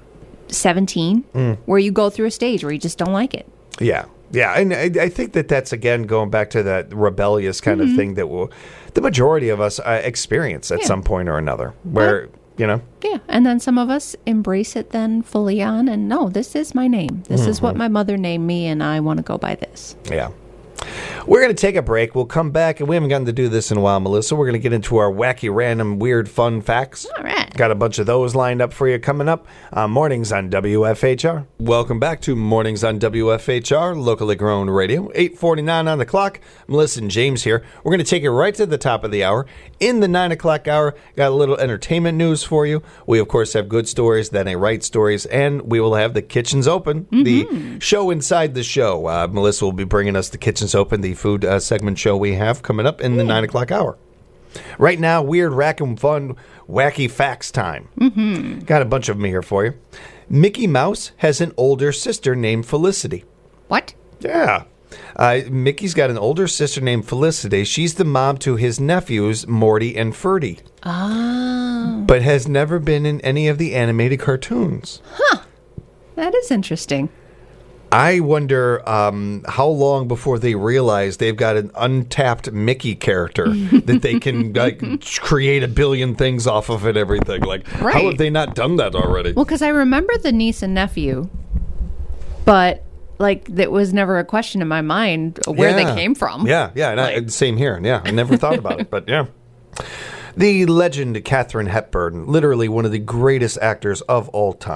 Speaker 2: seventeen, mm. where you go through a stage where you just don't like it.
Speaker 1: Yeah. Yeah. And I, I think that that's, again, going back to that rebellious kind mm-hmm. of thing that will, the majority of us uh, experience at yeah. some point or another, where... But, you know?
Speaker 2: Yeah, and then some of us embrace it then fully on, and no, this is my name. This mm-hmm. is what my mother named me, and I want to go by this.
Speaker 1: Yeah. We're going to take a break. We'll come back, and we haven't gotten to do this in a while, Melissa. We're going to get into our wacky, random, weird, fun facts.
Speaker 2: All right.
Speaker 1: Got a bunch of those lined up for you coming up on Mornings on W F H R. Welcome back to Mornings on W F H R, locally grown radio. eight forty-nine on the clock. Melissa and James here. We're going to take it right to the top of the hour. In the nine o'clock hour, got a little entertainment news for you. We, of course, have good stories, then a right stories, and we will have the Kitchens Open, mm-hmm. the show inside the show. Uh, Melissa will be bringing us the Kitchens Open, the food uh, segment show we have coming up in the nine o'clock hour. Right now, weird, rack and fun, wacky facts time. Mm-hmm. Got a bunch of them here for you. Mickey Mouse has an older sister named Felicity.
Speaker 2: What?
Speaker 1: Yeah. Uh, Mickey's got an older sister named Felicity. She's the mom to his nephews, Morty and Ferdy.
Speaker 2: Oh.
Speaker 1: But has never been in any of the animated cartoons.
Speaker 2: Huh. That is interesting.
Speaker 1: I wonder um, how long before they realize they've got an untapped Mickey character that they can like create a billion things off of and everything. Like, right. How have they not done that already?
Speaker 2: Well, because I remember the niece and nephew, but like that was never a question in my mind where
Speaker 1: yeah.
Speaker 2: they came from.
Speaker 1: Yeah, yeah, and
Speaker 2: like.
Speaker 1: I, same here. Yeah, I never thought about it, but yeah. The legend Katharine Hepburn, literally one of the greatest actors of all time.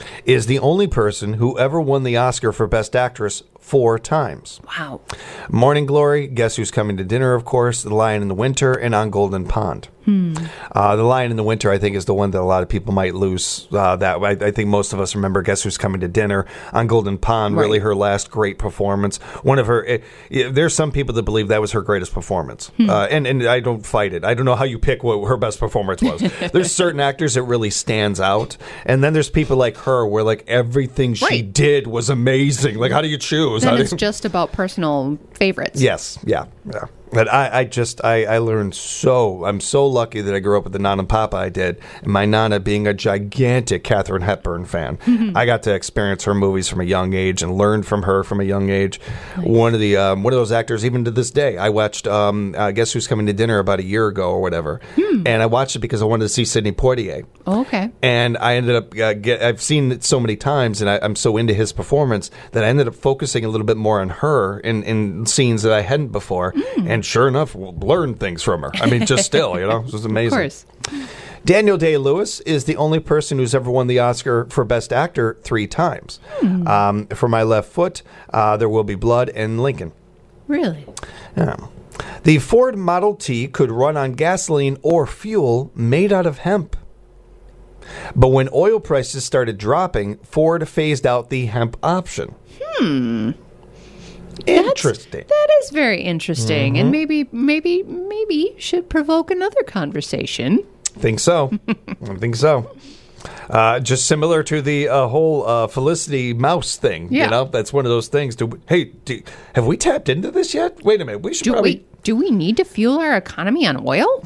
Speaker 1: is the only person who ever won the Oscar for Best Actress four times.
Speaker 2: Wow.
Speaker 1: Morning Glory, Guess Who's Coming to Dinner, of course, The Lion in the Winter, and On Golden Pond.
Speaker 2: Hmm.
Speaker 1: Uh, the Lion in the Winter, I think, is the one that a lot of people might lose. Uh, that I, I think most of us remember Guess Who's Coming to Dinner. On Golden Pond,
Speaker 2: Right.
Speaker 1: really her last great performance. One of her. It, it, there's some people that believe that was her greatest performance,
Speaker 2: Hmm.
Speaker 1: uh, and and I don't fight it. I don't know how you pick what her best performance was. There's certain actors that really stands out, and then there's people like her where like everything she
Speaker 2: Right.
Speaker 1: did was amazing. Like, how do you choose? How
Speaker 2: Then
Speaker 1: do
Speaker 2: it's
Speaker 1: you-
Speaker 2: just about personal favorites.
Speaker 1: Yes, yeah, yeah. But I, I just, I, I learned so, I'm so lucky that I grew up with the Nana and Papa I did. And my Nana being a gigantic Katharine Hepburn fan. I got to experience her movies from a young age and learned from her from a young age. One of the, um, one of those actors, even to this day, I watched, um, uh, Guess Who's Coming to Dinner about a year ago or whatever. And I watched it because I wanted to see Sidney Poitier.
Speaker 2: Oh, okay.
Speaker 1: And I ended up, uh, get, I've seen it so many times, and I, I'm so into his performance that I ended up focusing a little bit more on her in, in scenes that I hadn't before. And sure enough, learned things from her. I mean, just still, you know, it was amazing.
Speaker 2: Of course.
Speaker 1: Daniel Day-Lewis is the only person who's ever won the Oscar for Best Actor three times. Um, for My Left Foot, uh, There Will Be Blood, and Lincoln.
Speaker 2: Really?
Speaker 1: Yeah. The Ford Model T could run on gasoline or fuel made out of hemp. But when oil prices started dropping, Ford phased out the hemp option.
Speaker 2: Hmm.
Speaker 1: Interesting.
Speaker 2: That is very interesting,
Speaker 1: Mm-hmm.
Speaker 2: and maybe, maybe, maybe should provoke another conversation.
Speaker 1: Think so. I think so. Uh, just similar to the uh, whole uh, Felicity Mouse thing.
Speaker 2: Yeah.
Speaker 1: You know, that's one of those things. Do, hey, do, have we tapped into this yet? Wait a minute. We should
Speaker 2: Do
Speaker 1: probably.
Speaker 2: we do we need to fuel our economy on oil?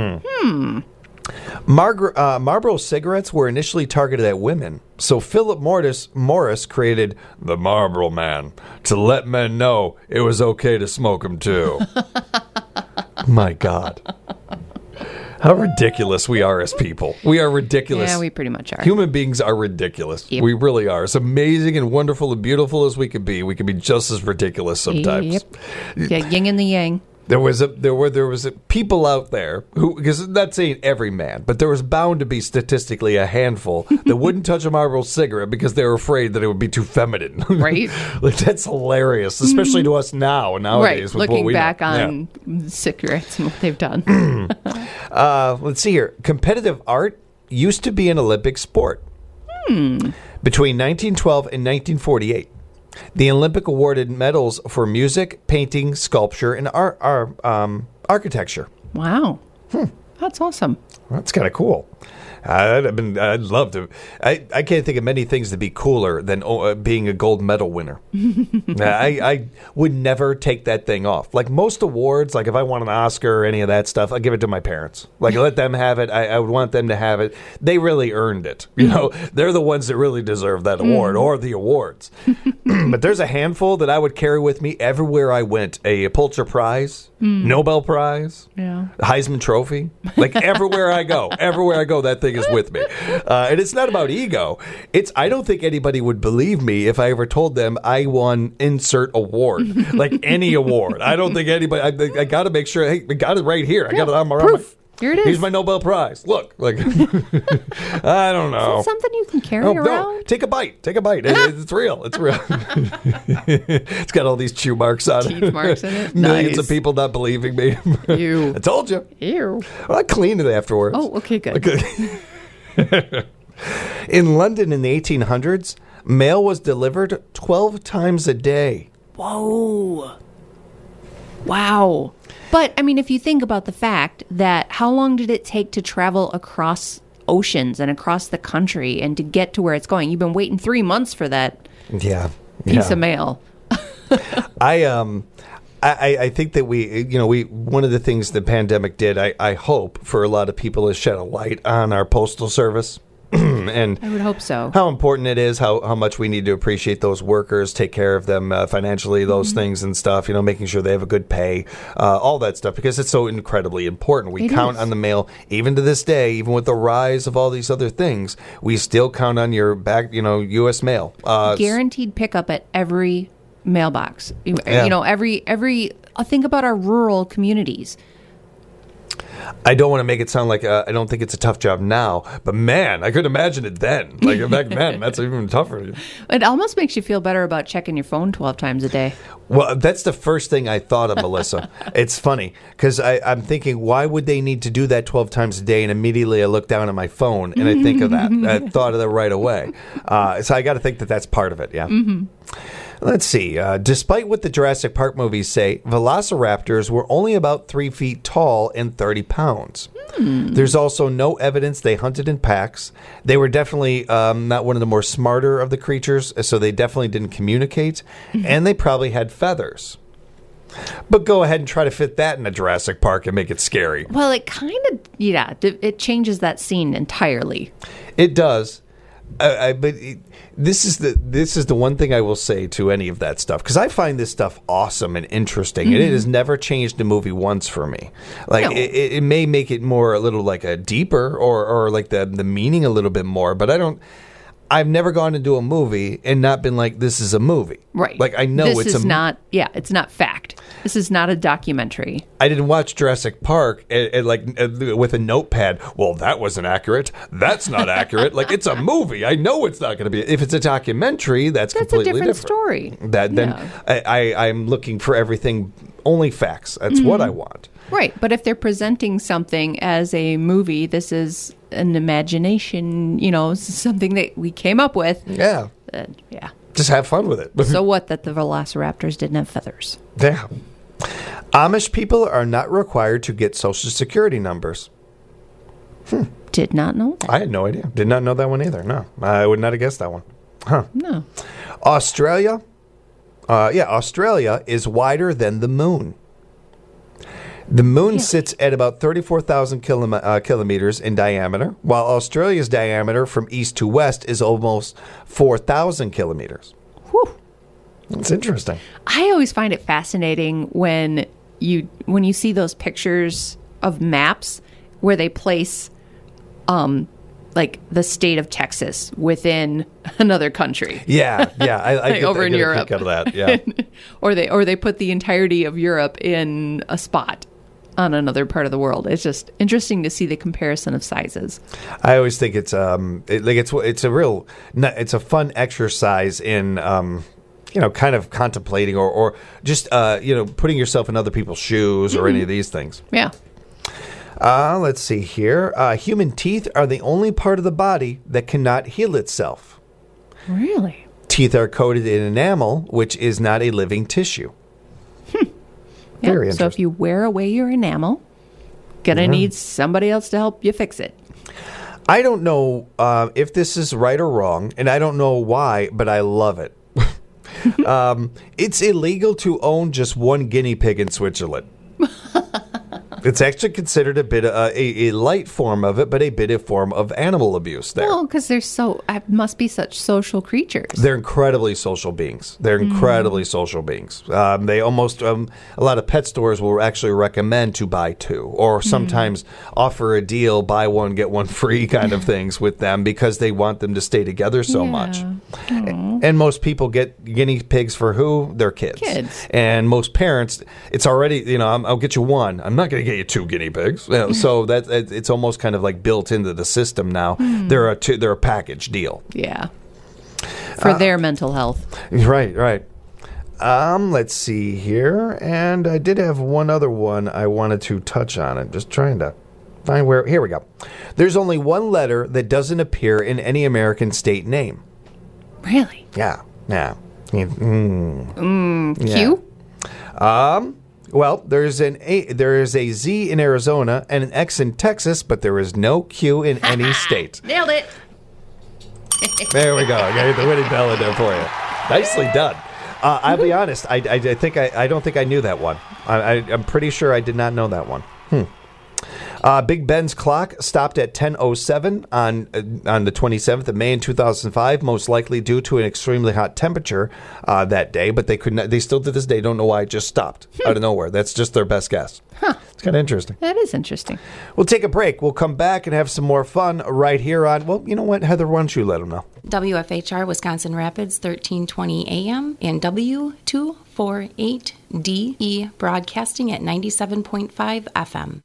Speaker 1: Margar- uh, Marlboro cigarettes were initially targeted at women, so Philip Morris, Morris created the Marlboro Man to let men know it was okay to smoke them too. My God. How ridiculous we are as people. We are ridiculous.
Speaker 2: Yeah, we pretty much are.
Speaker 1: Human beings are ridiculous.
Speaker 2: Yep.
Speaker 1: We really are. As amazing and wonderful and beautiful as we could be, we can be just as ridiculous sometimes.
Speaker 2: Yep. Yeah, yin and the yang.
Speaker 1: There was a there were there was a, people out there who, because I'm not saying every man, but there was bound to be statistically a handful that wouldn't touch a Marlboro cigarette because they were afraid that it would be too feminine.
Speaker 2: Right.
Speaker 1: Like, that's hilarious, especially to us now nowadays.
Speaker 2: Right.
Speaker 1: With
Speaker 2: Looking
Speaker 1: what we
Speaker 2: back
Speaker 1: know.
Speaker 2: on
Speaker 1: Yeah.
Speaker 2: cigarettes and what they've done.
Speaker 1: Uh, let's see here. Competitive art used to be an Olympic sport.
Speaker 2: Hmm.
Speaker 1: Between nineteen twelve and nineteen forty-eight. The Olympic awarded medals for music, painting, sculpture, and ar- ar- um, architecture.
Speaker 2: Wow. That's awesome.
Speaker 1: That's kind of cool. I'd, I've been, I'd love to. I, I can't think of many things that'd be cooler than uh, being a gold medal winner. I, I would never take that thing off. Like most awards, like if I want an Oscar or any of that stuff, I give it to my parents. Like let them have it. I, I would want them to have it. They really earned it. You know, they're the ones that really deserve that award or the awards. But there's a handful that I would carry with me everywhere I went. A Pulitzer Prize, Nobel Prize,
Speaker 2: Yeah.
Speaker 1: Heisman Trophy. Like everywhere I go, everywhere I go, that thing is with me. Uh, and it's not about ego. It's I don't think anybody would believe me if I ever told them I won insert award, like any award. I don't think anybody. I, I got to make sure. Hey, I got it right here. I got it on my.
Speaker 2: Proof. Here it is.
Speaker 1: Here's my Nobel Prize. Look, like I don't know.
Speaker 2: Is that something you can carry
Speaker 1: Oh,
Speaker 2: around?
Speaker 1: no, take a bite. Take a bite. It- it's real. It's real. It's got all these chew marks on it.
Speaker 2: Teeth marks in it?
Speaker 1: Millions
Speaker 2: Nice.
Speaker 1: of people not believing me.
Speaker 2: Ew.
Speaker 1: I told you.
Speaker 2: Ew.
Speaker 1: Well, I cleaned it afterwards.
Speaker 2: Oh, okay, good.
Speaker 1: Okay. In London in the eighteen hundreds, mail was delivered twelve times a day.
Speaker 2: Whoa. Wow. But, I mean, if you think about the fact that how long did it take to travel across oceans and across the country and to get to where it's going? You've been waiting three months for that
Speaker 1: Yeah.
Speaker 2: piece
Speaker 1: yeah.
Speaker 2: of mail.
Speaker 1: I um I, I think that we you know we one of the things the pandemic did, I, I hope for a lot of people, is shed a light on our postal service. And
Speaker 2: I would hope so.
Speaker 1: how important it is, how, how much we need to appreciate those workers, take care of them uh, financially, those
Speaker 2: Mm-hmm.
Speaker 1: things and stuff, you know, making sure they have a good pay, uh, all that stuff, because it's so incredibly important. We
Speaker 2: It
Speaker 1: count
Speaker 2: is.
Speaker 1: on the mail, even to this day, even with the rise of all these other things, we still count on your back, you know, U S mail. Uh,
Speaker 2: Guaranteed pickup at every mailbox. You,
Speaker 1: Yeah.
Speaker 2: you know, every every. uh, Think about our rural communities.
Speaker 1: I don't want to make it sound like uh, I don't think it's a tough job now, but man, I could imagine it then. Like back then, that's even tougher.
Speaker 2: It almost makes you feel better about checking your phone twelve times a day.
Speaker 1: Well, that's the first thing I thought of, Melissa. It's funny because I'm thinking, why would they need to do that twelve times a day? And immediately I look down at my phone and I think of that. I thought of that right away. Uh, so I got to think that that's part of it. Yeah. Mm-hmm. Let's see. Uh, despite what the Jurassic Park movies say, velociraptors were only about three feet tall and thirty pounds. Hmm. There's also no evidence they hunted in packs. They were definitely um, not one of the more smarter of the creatures, so they definitely didn't communicate, mm-hmm. and they probably had feathers. But go ahead and try to fit that in a Jurassic Park and make it scary.
Speaker 2: Well, it kind of, yeah, it changes that scene entirely.
Speaker 1: It does. Uh, I, but it, this is the this is the one thing I will say to any of that stuff, because I find this stuff awesome and interesting, mm-hmm. and it has never changed the movie once for me. Like no. it, it may make it more a little like a deeper or or like the the meaning a little bit more, but I don't. I've never gone into a movie and not been like, this is a movie.
Speaker 2: Right.
Speaker 1: Like, I know
Speaker 2: this
Speaker 1: it's
Speaker 2: is
Speaker 1: a...
Speaker 2: not, yeah, it's not fact. This is not a documentary.
Speaker 1: I didn't watch Jurassic Park and, and like uh, with a notepad. Well, that wasn't accurate. That's not accurate. Like, it's a movie. I know it's not going to be. If it's a documentary, that's,
Speaker 2: that's
Speaker 1: completely
Speaker 2: different.
Speaker 1: That's
Speaker 2: a different
Speaker 1: story. That, then
Speaker 2: yeah.
Speaker 1: I, I, I'm looking for everything, only facts. That's mm-hmm. what I want.
Speaker 2: Right. But if they're presenting something as a movie, this is an imagination, you know, something that we came up with.
Speaker 1: Yeah.
Speaker 2: Uh, yeah.
Speaker 1: Just have fun with it.
Speaker 2: So what that the velociraptors didn't have feathers?
Speaker 1: Yeah. Amish people are not required to get Social Security numbers.
Speaker 2: Hmm. Did not know that.
Speaker 1: I had no idea. Did not know that one either. No. I would not have guessed that one. Huh.
Speaker 2: No.
Speaker 1: Australia. Uh, yeah, Australia is wider than the moon. The moon yeah. sits at about thirty-four thousand kilom- uh, kilometers in diameter, while Australia's diameter from east to west is almost four thousand kilometers.
Speaker 2: Whew.
Speaker 1: That's interesting.
Speaker 2: I always find it fascinating when you when you see those pictures of maps where they place um, like the state of Texas within another country.
Speaker 1: Yeah, yeah. I, I
Speaker 2: like
Speaker 1: get,
Speaker 2: over
Speaker 1: I
Speaker 2: in
Speaker 1: get
Speaker 2: Europe.
Speaker 1: A kick out of that. Yeah.
Speaker 2: or they or they put the entirety of Europe in a spot on another part of the world. It's just interesting to see the comparison of sizes.
Speaker 1: I always think it's um it, like it's it's a real it's a fun exercise in um you know kind of contemplating or or just uh you know putting yourself in other people's shoes or mm-hmm. any of these things.
Speaker 2: Yeah.
Speaker 1: Uh, let's see here. Uh, human teeth are the only part of the body that cannot heal itself.
Speaker 2: Really?
Speaker 1: Teeth are coated in enamel, which is not a living tissue.
Speaker 2: Hmm.
Speaker 1: Very
Speaker 2: yeah,
Speaker 1: interesting.
Speaker 2: So if you wear away your enamel, gonna mm-hmm. need somebody else to help you fix it.
Speaker 1: I don't know uh, if this is right or wrong, and I don't know why, but I love it. um, it's illegal to own just one guinea pig in Switzerland. It's actually considered a bit uh, a, a light form of it, but a bit of form of animal abuse there.
Speaker 2: Well, because they're so uh, must be such social creatures.
Speaker 1: They're incredibly social beings. They're incredibly mm. social beings. Um, they almost um, a lot of pet stores will actually recommend to buy two, or sometimes mm. offer a deal, buy one get one free kind of things with them because they want them to stay together so
Speaker 2: yeah.
Speaker 1: much. Aww. And most people get guinea pigs for who? Their kids.
Speaker 2: Kids.
Speaker 1: And most parents, it's already you know I'm, I'll get you one. I'm not going to get you two guinea pigs. You know, so that it's almost kind of like built into the system now. Mm. They're a two, they're a package deal.
Speaker 2: Yeah. For uh, their mental health.
Speaker 1: Right, right. Um, let's see here, and I did have one other one I wanted to touch on. I'm just trying to find where. Here we go. There's only one letter that doesn't appear in any American state name.
Speaker 2: Really?
Speaker 1: Yeah. Yeah. Mm.
Speaker 2: Mm,
Speaker 1: yeah.
Speaker 2: Q?
Speaker 1: Um. Well, there's an a there is a Z in Arizona and an X in Texas, but there is no Q in any state.
Speaker 2: Nailed it.
Speaker 1: There we go. I got the winning bell in there for you. Nicely done. Uh, I'll be honest. I, I, I think I, I don't think I knew that one. I, I, I'm pretty sure I did not know that one. Hmm. Uh, Big Ben's clock stopped at ten oh seven on uh, on the twenty-seventh of May in two thousand five, most likely due to an extremely hot temperature uh, that day. But they could not, they still to this day don't know why it just stopped hmm. out of nowhere. That's just their best guess.
Speaker 2: Huh.
Speaker 1: It's kind of interesting.
Speaker 2: That is interesting.
Speaker 1: We'll take a break. We'll come back and have some more fun right here on, well, you know what, Heather, why don't you let them know?
Speaker 4: W F H R Wisconsin Rapids, thirteen twenty A M and W two forty-eight D E broadcasting at ninety-seven point five F M.